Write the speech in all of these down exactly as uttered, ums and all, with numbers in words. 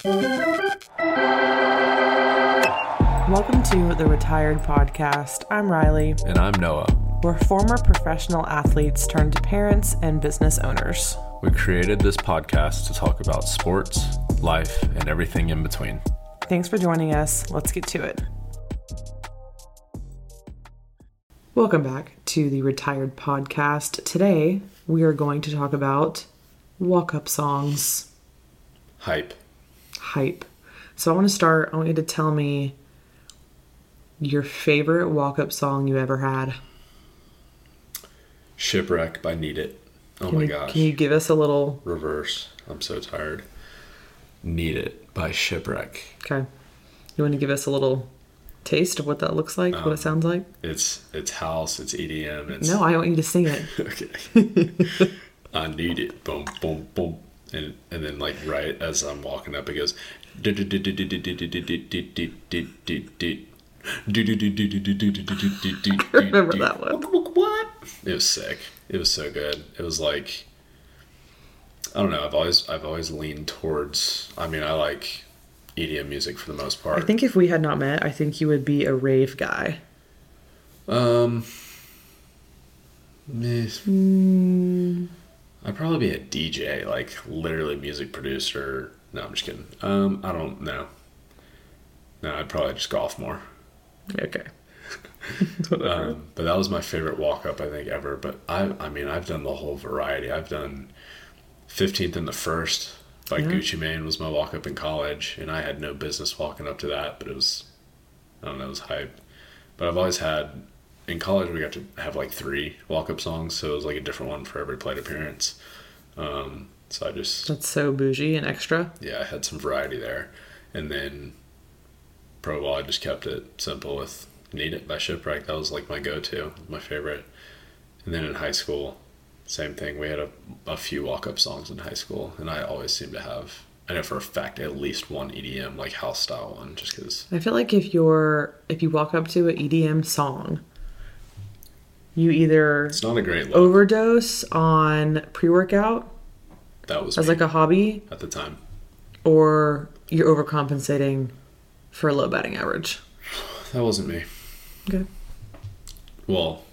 Welcome to the Retired Podcast. I'm Riley. And I'm Noah. We're former professional athletes turned parents and business owners. We created this podcast to talk about sports, life, and everything in between. Thanks for joining us. Let's get to it. Welcome back to the Retired Podcast. Today, we are going to talk about walk-up songs. Hype. Hype. So I want to start, I want you to tell me your favorite walk-up song you ever had. Shipwreck by Need It. Oh can my you, gosh. Can you give us a little... Reverse. I'm so tired. Need It by Shipwreck. Okay. You want to give us a little taste of what that looks like, um, what it sounds like? It's it's house, it's E D M. It's... No, I want you to sing it. Okay. I need it. Boom, boom, boom. And and then like right as I'm walking up, it goes... Remember that one. What? It was sick. It was so good. It was like, I don't know. I've always I've always leaned towards. I mean, I like E D M music for the most part. I think if we had not met, I think you would be a rave guy. Um. Meh. Mm. I'd probably be a D J, like literally music producer. No, I'm just kidding. Um, I don't know. No, I'd probably just golf more. Okay. um, but that was my favorite walk up I think ever. But I, I mean, I've done the whole variety. I've done fifteenth in the First by yeah. Gucci Mane was my walk up in college, and I had no business walking up to that, but it was, I don't know, it was hype. But I've always had, in college we got to have like three walk up songs, so it was like a different one for every plate appearance. Um, so I just that's so bougie and extra. Yeah, I had some variety there, and then Pro Bowl, I just kept it simple with Need It by Shipwreck. That was like my go-to, my favorite. And then in high school, same thing. We had a, a few walk-up songs in high school, and I always seem to have, I know for a fact, at least one E D M, like house-style one, just because. I feel like if you're, if you walk up to an E D M song, you either it's not a great look. Overdose on pre-workout. That was as like a hobby at the time, or you're overcompensating for a low batting average. That wasn't me. Okay. Well,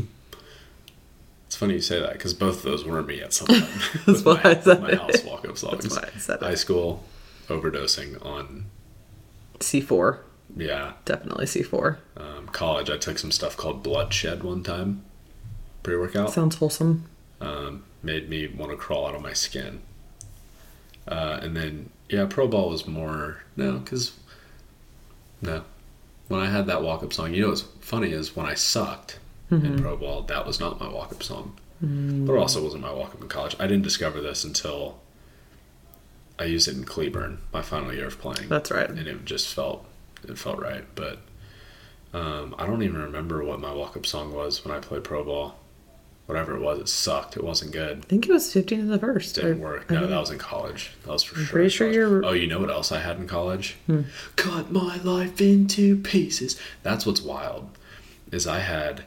it's funny you say that because both of those were me at some time. That's why my, I said my it. house walk-up songs. That's why I said it. High school, overdosing on C four. Yeah. Definitely C four. Um, college, I took some stuff called Bloodshed one time, pre-workout. Sounds wholesome. Um, made me want to crawl out of my skin. Uh, and then, yeah, Pro Ball was more, no, because, no. When I had that walk-up song, you know what's funny is when I sucked mm-hmm. in Pro Ball, that was not my walk-up song. Mm. But it also wasn't my walk-up in college. I didn't discover this until I used it in Cleburne, my final year of playing. That's right. And it just felt, it felt right. But um, I don't even remember what my walk-up song was when I played Pro Ball. Whatever it was, it sucked. It wasn't good. I think it was fifteen in the First. It didn't work. No, that was in college. That was for I'm sure. Pretty sure you're... Oh, you know what else I had in college? Hmm. Cut my life into pieces. That's what's wild. Is I had...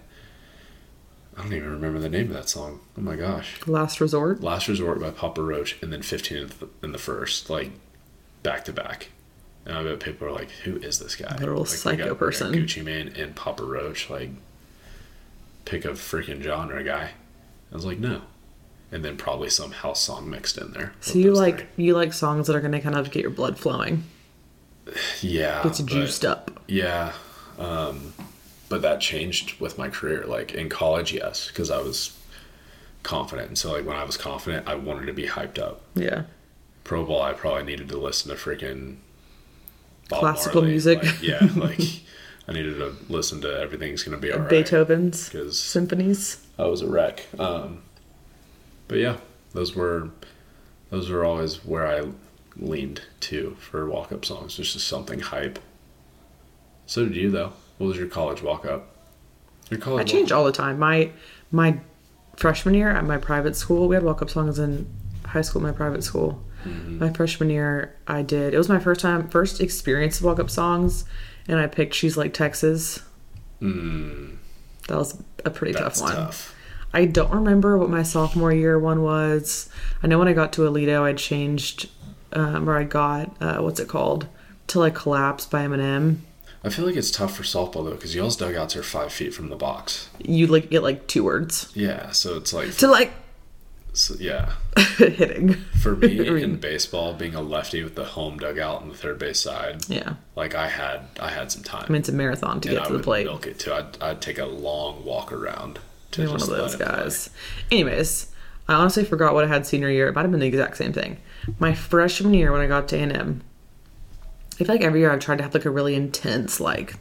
I don't even remember the name of that song. Oh my gosh. Last Resort? Last Resort by Papa Roach, and then fifteen in the, in the First, like back to back. And I bet people are like, "Who is this guy?" Literal like, psycho we got, person. We got Gucci Mane and Papa Roach, like pick a freaking genre guy. I was like, no. And then probably some house song mixed in there. So you like three. you like songs that are going to kind of get your blood flowing. Yeah. Gets juiced up. Yeah. Um, but that changed with my career. Like in college, yes, because I was confident. And so like when I was confident, I wanted to be hyped up. Yeah. Pro Bowl, I probably needed to listen to freaking Bob classical Marley. music. Like, yeah, like I needed to listen to Everything's Gonna Be Alright. Beethoven's symphonies. I was a wreck. Um, but yeah, those were those were always where I leaned to for walk-up songs. There's just something hype. So did you, though. What was your college walk-up? Your college I change all the time. My my freshman year at my private school, we had walk-up songs in high school at my private school. Mm-hmm. My freshman year, I did. It was my first time, first experience of walk-up songs, and I picked She's Like Texas. Mm. That was a pretty That's tough one. Tough. I don't remember what my sophomore year one was. I know when I got to Alito, I changed um, where I got uh, what's it called? Till I Collapse by Eminem. I feel like it's tough for softball though, because y'all's dugouts are five feet from the box. You like get like two words. Yeah, so it's like To like. So, yeah. Hitting. For me I mean, in baseball, being a lefty with the home dugout on the third base side. Yeah. Like I had, I had some time. I mean, it's a marathon to and get to I the plate. Milk it too. I'd, I'd take a long walk around. To You're one just of those let it guys. Anyways, I honestly forgot what I had senior year. It might have been the exact same thing. My freshman year when I got to A and M, I feel like every year I've tried to have like a really intense like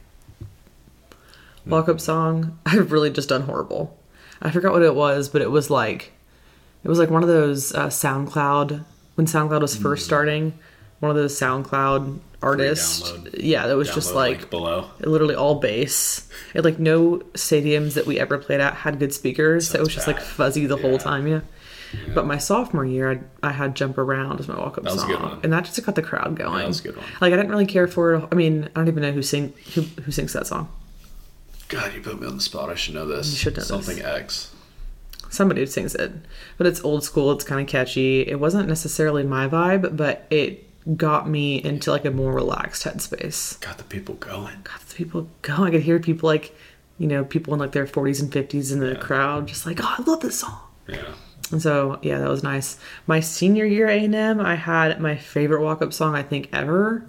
walk-up song. I've really just done horrible. I forgot what it was, but it was like it was like one of those uh, SoundCloud when SoundCloud was first starting. One of those SoundCloud artists, yeah, that was Download just like link below. Literally all bass. It like no stadiums that we ever played at had good speakers, so it was just bad. like fuzzy the Yeah. whole time. Yeah. Yeah. But my sophomore year, I, I had "Jump Around" as my walk-up That was a song, good one. and that just got the crowd going. Yeah, that was a good one. Like I didn't really care for it. I mean, I don't even know who sing who who sings that song. God, you put me on the spot. I should know this. You should know this. Something X. Somebody sings it, but it's old school. It's kind of catchy. It wasn't necessarily my vibe, but it got me into like a more relaxed headspace. Got the people going. Got the people going. I could hear people like, you know, people in like their forties and fifties in the Yeah. crowd, just like, oh, I love this song. Yeah. And so, yeah, that was nice. My senior year A and M, I had my favorite walk-up song I think ever.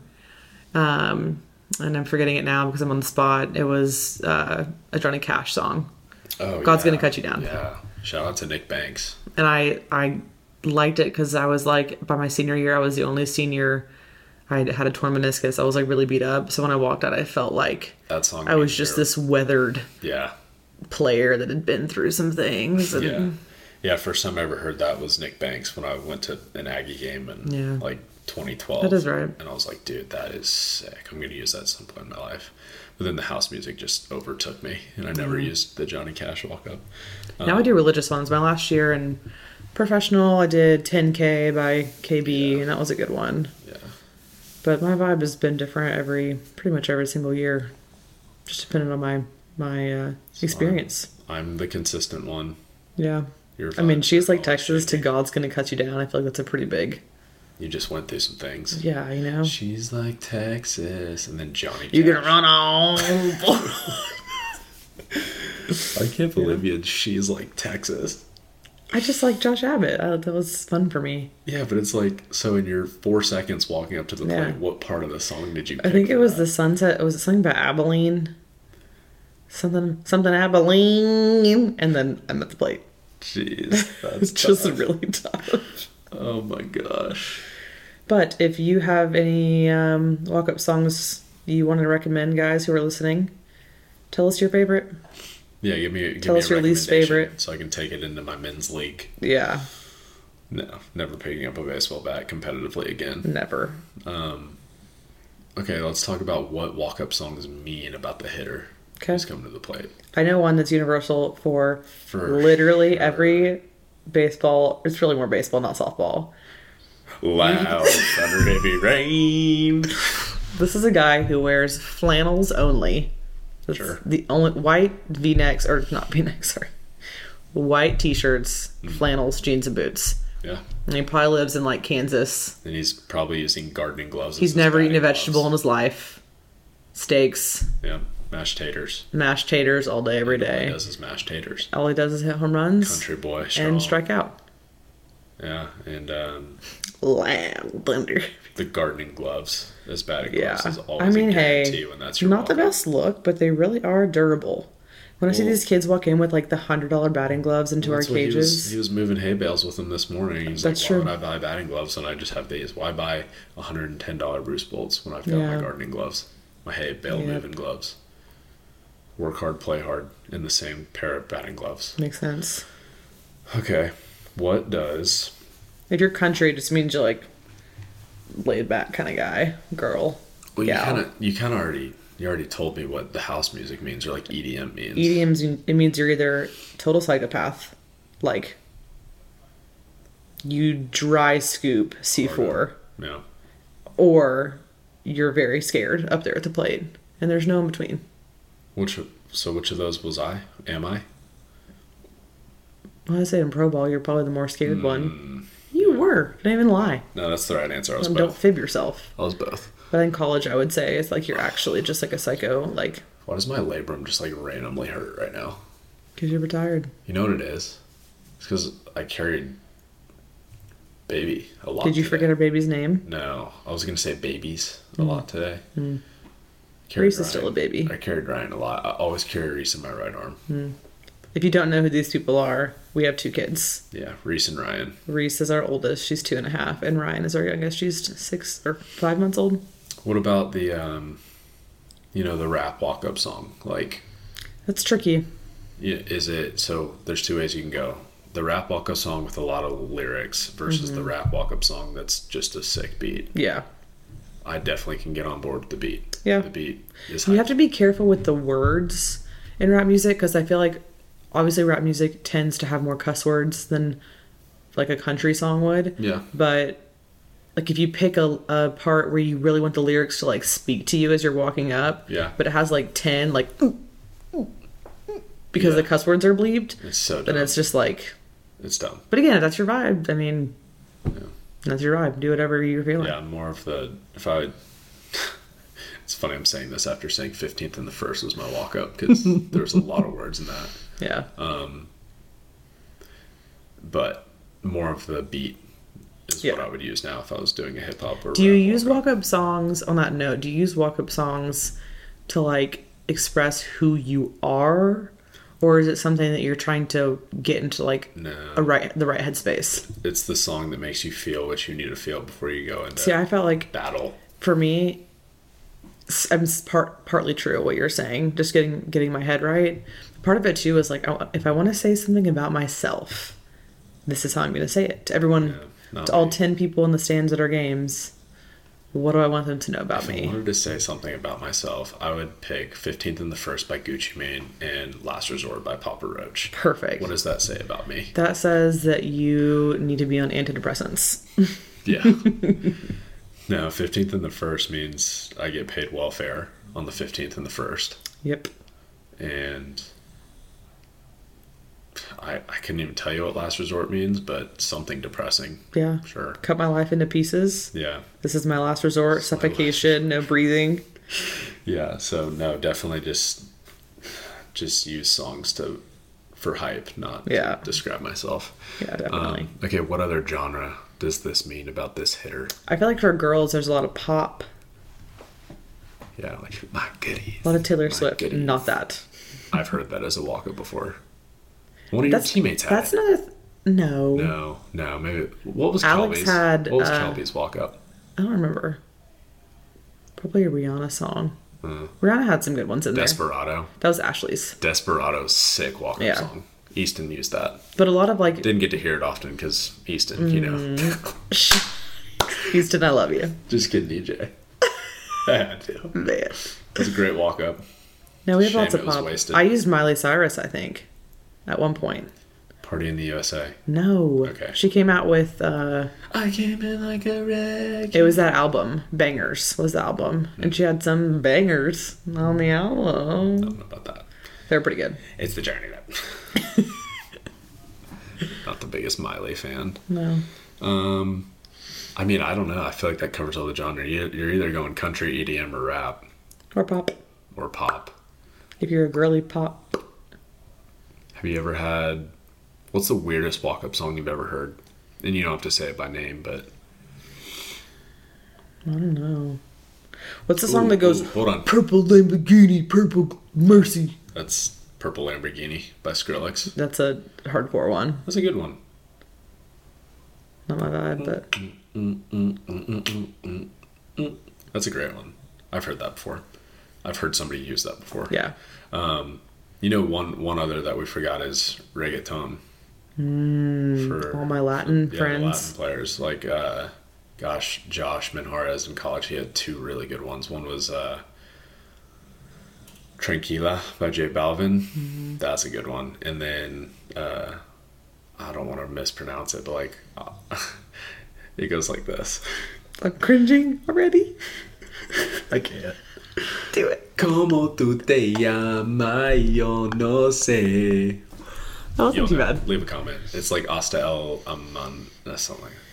Um, and I'm forgetting it now because I'm on the spot. It was uh, a Johnny Cash song. Oh, God's yeah. Gonna Cut You Down. Yeah. Shout out to Nick Banks. And I I liked it because I was like, by my senior year, I was the only senior. I had a torn meniscus. I was like really beat up. So when I walked out, I felt like That song. I was made just your- this weathered Yeah. player that had been through some things. And Yeah. Yeah, first time I ever heard that was Nick Banks when I went to an Aggie game in Yeah. like twenty twelve. That is right. And I was like, dude, that is sick. I'm going to use that at some point in my life. But then the house music just overtook me, and I never Mm-hmm. used the Johnny Cash walk up. Now I do religious ones. My last year in professional, I did ten K by K B, Yeah. and that was a good one. Yeah. But my vibe has been different every, pretty much every single year, just depending on my my uh, experience. I'm the consistent one. Yeah. Your I mean, vibes she's are like always Texas to changing. God's Gonna Cut You Down. I feel like that's a pretty big. You just went through some things. Yeah, you know. She's like Texas, and then Johnny. You Cash. gonna run on? I can't believe you. She's like Texas. I just like Josh Abbott. I, that was fun for me. Yeah, but it's like, so in your four seconds walking up to the Yeah. plate, what part of the song did you pick I think it for was that? the sunset. Was it something about Abilene? Something, something Abilene, and then I'm at the plate. Jeez, It's that's just tough. really tough. Oh my gosh. But if you have any um, walk-up songs you want to recommend, guys who are listening, tell us your favorite. Yeah, give me give Tell me us a your least recommendation favorite. so I can take it into my men's league. Yeah, No, never picking up a baseball bat competitively again. never. Um, okay, let's talk about what walk-up songs mean about the hitter Okay. who's coming to the plate. I know one that's universal for, For literally sure. every baseball. It's really more baseball, not softball. Loud thunder, heavy rain. This is a guy who wears flannels only. That's Sure. the only white V-necks, or not V-necks, sorry. White t-shirts, flannels, jeans, and boots. Yeah, And he probably lives in like Kansas. and he's probably using gardening gloves. as He's his never eaten a batting vegetable in gloves. his life. Steaks, Yeah, mashed taters. mashed taters all day, every All he day. does is mashed taters. All he does is hit home runs Country boy, strong. and strike out. Yeah, and um, Loud thunder. the gardening gloves as batting Yeah. gloves is I always mean, a guarantee hey, when that's your not the walk-up. best look, but they really are durable. When I see Well- these kids walk in with like the hundred dollar batting gloves into That's our what he was, cages, he was moving hay bales with them this morning. He's That's like, true. why would I buy batting gloves when I just have these? Why buy one hundred ten dollars Bruce Bolts when I've got Yeah. my gardening gloves? My hay bale Yep. moving gloves. Work hard, play hard in the same pair of batting gloves. makes sense. Okay, what does... If you're country, it just means you're like laid back kind of guy, girl. Well, you gal. kind of you kind of already... You already told me what the house music means, or like E D M means. E D M's, it means you're either total psychopath, like you dry scoop C four, Yeah. or you're very scared up there at the plate, and there's no in between. Which so which of those was I? Am I? Well, I say in pro ball, you're probably the more scared one. Mm, You were. sure. Don't even lie. No, that's the right answer. I was Um, both. don't fib yourself. I was both. But in college, I would say it's like you're actually just like a psycho, like, Why does my labrum just like randomly hurt right now? because you're retired. You know what it is? It's because I carried baby a lot. Did you today. forget our baby's name? No, I was gonna say babies a Mm. lot today. Mm. Carried Reese is Ryan. still a baby. I carried Ryan a lot. I always carry Reese in my right arm. Mm. If you don't know who these people are, we have two kids. Yeah, Reese and Ryan. Reese is our oldest. She's two and a half. And Ryan is our youngest. She's six or five months old. What about the, um, you know, the rap walk-up song? Like, That's tricky. yeah, is it, so there's two ways you can go. The rap walk-up song with a lot of lyrics versus Mm-hmm. the rap walk-up song that's just a sick beat. Yeah. I definitely can get on board with the beat. Yeah. The beat is You hype. have to be careful with the words in rap music because I feel like obviously rap music tends to have more cuss words than like a country song would. Yeah. But like if you pick a, a part where you really want the lyrics to like speak to you as you're walking up, Yeah. but it has like ten like ooh, ooh, ooh, because Yeah. the cuss words are bleeped, It's so then dumb. it's just like. It's dumb. But again, that's your vibe. I mean, Yeah. that's your vibe. Do whatever you're feeling. Yeah, I'm more of the, if I would, it's funny I'm saying this after saying fifteenth and the first was my walk-up because there's a lot of words in that. Yeah. Um, but more of the beat is Yeah. what I would use now if I was doing a hip hop or Do you rap use walk-up. walk up songs on that note? Do you use walk up songs to like express who you are, or is it something that you're trying to get into like No, a right the right headspace? it's the song that makes you feel what you need to feel before you go into See, I felt like battle. for me, s- I'm s- part partly true what you're saying. Just getting getting my head right. Part of it too is like I- if I want to say something about myself, this is how I'm going to say it to everyone, Yeah, not to all me. ten people in the stands at our games. What do I want them to know about If I me? wanted to say something about myself, I would pick fifteenth and the first by Gucci Mane and Last Resort by Papa Roach. Perfect. What does that say about me? That says that you need to be on antidepressants. Yeah. No, fifteenth and the first means I get paid welfare on the fifteenth and the first. Yep. And I, I couldn't even tell you what last resort means, but something depressing. Yeah. Sure. Cut my life into pieces. Yeah. This is my last resort. It's my Suffocation, no breathing. Yeah. So no, definitely just just use songs to for hype, not Yeah. to describe myself. Yeah, definitely. Um, okay, what other genre does this mean about this hitter? I feel like for girls, there's a lot of pop, Yeah, like my goodies. a lot of Taylor My Swift. goodies. Not that. I've heard that as a walk-up before. One of That's your teammates had That's it. not a. Th- no. No, no, maybe. What was Alex Kelby's? had, What was uh, Kelby's walk-up? I don't remember. Probably a Rihanna song. Uh, Rihanna had some good ones in there. Desperado. That was Ashley's. Desperado's sick walk-up Yeah. song. Easton used that. But a lot of like. Didn't get to hear it often because Easton, you know. Mm. Houston, I love you. Just kidding, D J. I had to. It Man. was a great walk-up. No, we have Shame lots of it was pop. wasted. I used Miley Cyrus, I think, at one point. Party in the U S A. No. Okay. She came out with, uh, I came in like a wreck. it was that album. Bangers was the album. And she had some bangers on the I album. don't know about that. They're pretty good. It's the journey that. Not the biggest Miley fan. No. Um, I mean, I don't know. I feel like that covers all the genre. You- You're either going country, E D M, or rap, Or pop. or pop. If you're a girly pop. Have you ever had? What's the weirdest walk-up song you've ever heard? And you don't have to say it by name, but I don't know. What's the song Ooh, that goes, ooh, hold on. Purple Lamborghini, Purple Mercy? That's Purple Lamborghini by Skrillex. That's a hardcore one. That's a good one. Not my vibe, but Mm, mm, mm, mm, mm, mm, mm. That's a great one. I've heard that before. I've heard somebody use that before. yeah. Um, you know, one one other that we forgot is reggaeton. Mm, For all my Latin yeah, the friends. Latin players. Like, uh, gosh, Josh Minjarez in college, he had two really good ones. One was uh, Tranquila by J Balvin. Mm-hmm. That's a good one. And then, uh, I don't want to mispronounce it, but like, uh, it goes like this. I'm cringing already. I can't. Do it. Como tú te llamas, yo no sé. That wasn't You'll too know. bad. Leave a comment. It's like Hasta el Aman, that's something.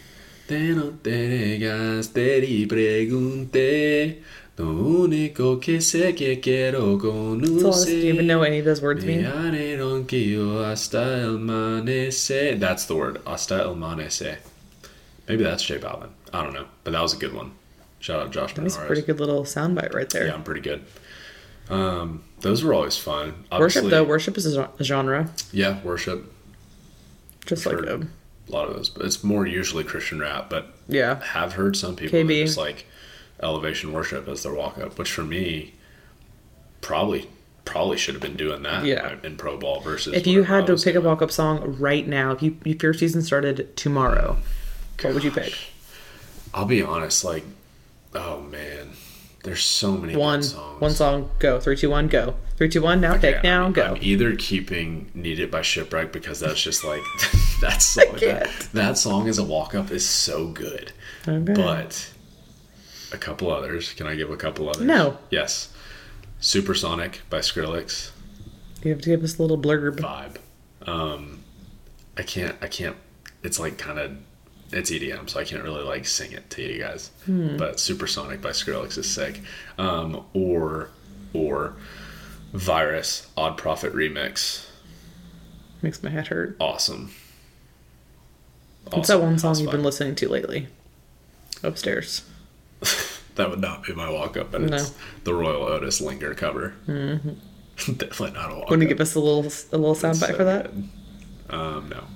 Te no te digas, te di pregunte. Lo único que sé que quiero conocer. Do you even know what any of those words mean? Hasta el amanecer. That's the word. Hasta el amanecer. Maybe that's J Balvin. I don't know. But that was a good one. Shout out Josh Bernardes. That was a pretty good little soundbite right there. Yeah, I'm pretty good. Um, those were always fun. Obviously, worship, though. Worship is a genre. Yeah, worship. Just like a... a lot of those. But it's more usually Christian rap. But yeah, I have heard some people K B. that just like elevation worship as their walk-up. Which for me, probably probably should have been doing that yeah. in pro ball versus... If you had to pick doing. a walk-up song right now, if, you, if your season started tomorrow, Gosh. what would you pick? I'll be honest, like, oh man, there's so many one, good songs. One song, go. Three, two, one, go. Three, two, one, now okay, pick, now, I'm, go. I'm either keeping Need It by Shipwreck because that's just like, that song, that, that song as a walk-up is so good. Okay. But a couple others. Can I give a couple others? No. Yes. Supersonic by Skrillex. You have to give us a little blurb. Vibe. Um, I can't, I can't, it's like kind of, it's E D M, so I can't really like sing it to you guys. Hmm. But Supersonic by Skrillex is sick. Um, or, or Virus Odd Prophet remix. Makes my head hurt. Awesome. What's awesome. That one song you've been listening to lately? Upstairs. That would not be my walk-up, but no. It's the Royal Otis Linger cover. Mm-hmm. Definitely not a walk-up. Want to give us a little a little soundbite so for that? Good. Um, no.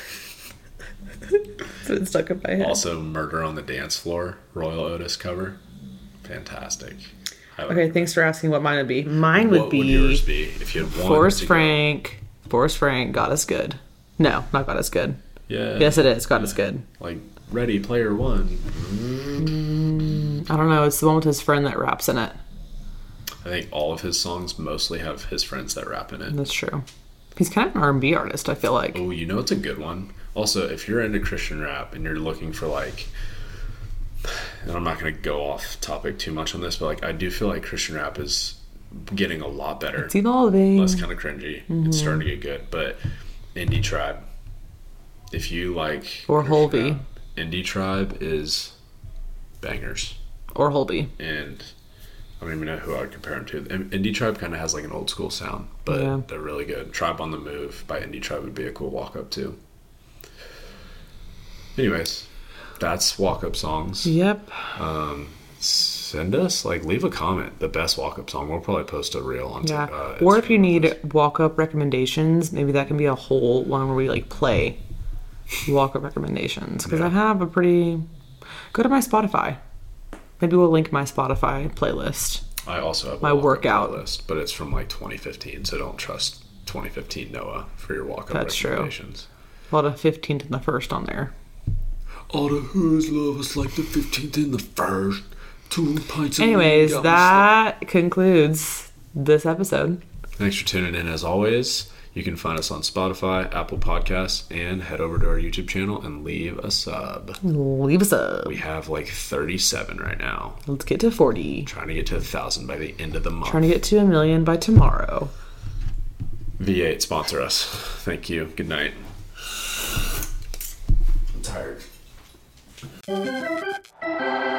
It's stuck in my head. Also, Murder on the Dance Floor, Royal Otis cover. Fantastic. Okay, thanks for asking what mine would be. Mine would what be... What would yours be if you had one? Forrest Frank. Go? Forrest Frank, God is Good. No, not God is Good. Yeah. Yes, it is. God yeah. is Good. Like, Ready Player One. Mm, I don't know. It's the one with his friend that raps in it. I think all of his songs mostly have his friends that rap in it. That's true. He's kind of an R and B artist, I feel like. Oh, you know it's a good one? Also, if you're into Christian rap and you're looking for like, and I'm not going to go off topic too much on this, but like I do feel like Christian rap is getting a lot better. It's evolving. Less kind of cringy. Mm-hmm. It's starting to get good. But Indie Tribe, if you like, or Holby, Indie Tribe is bangers. Or Holby, and I don't even know who I would compare them to. Indie Tribe kind of has like an old school sound, but yeah. they're really good. Tribe on the Move by Indie Tribe would be a cool walk up too. Anyways, that's walk-up songs. Yep. Um, send us, like, leave a comment. The best walk-up song. We'll probably post a reel on yeah. Uh, or if you need walk-up recommendations, maybe that can be a whole one where we, like, play walk-up recommendations. Because yeah. I have a pretty... Go to my Spotify. Maybe we'll link my Spotify playlist. I also have my a workout playlist, but it's from, like, twenty fifteen, so don't trust twenty fifteen Noah for your walk-up That's recommendations. True. A lot of fifteenth and the first on there. All the hoes love us like the fifteenth and the first. Two pints of Anyways, that concludes this episode. Thanks for tuning in as always. You can find us on Spotify, Apple Podcasts, and head over to our YouTube channel and leave a sub. Leave a sub. We have like thirty-seven right now. Let's get to forty. Trying to get to a thousand by the end of the month. Trying to get to a million by tomorrow. V eight, sponsor us. Thank you. Good night. I'm tired.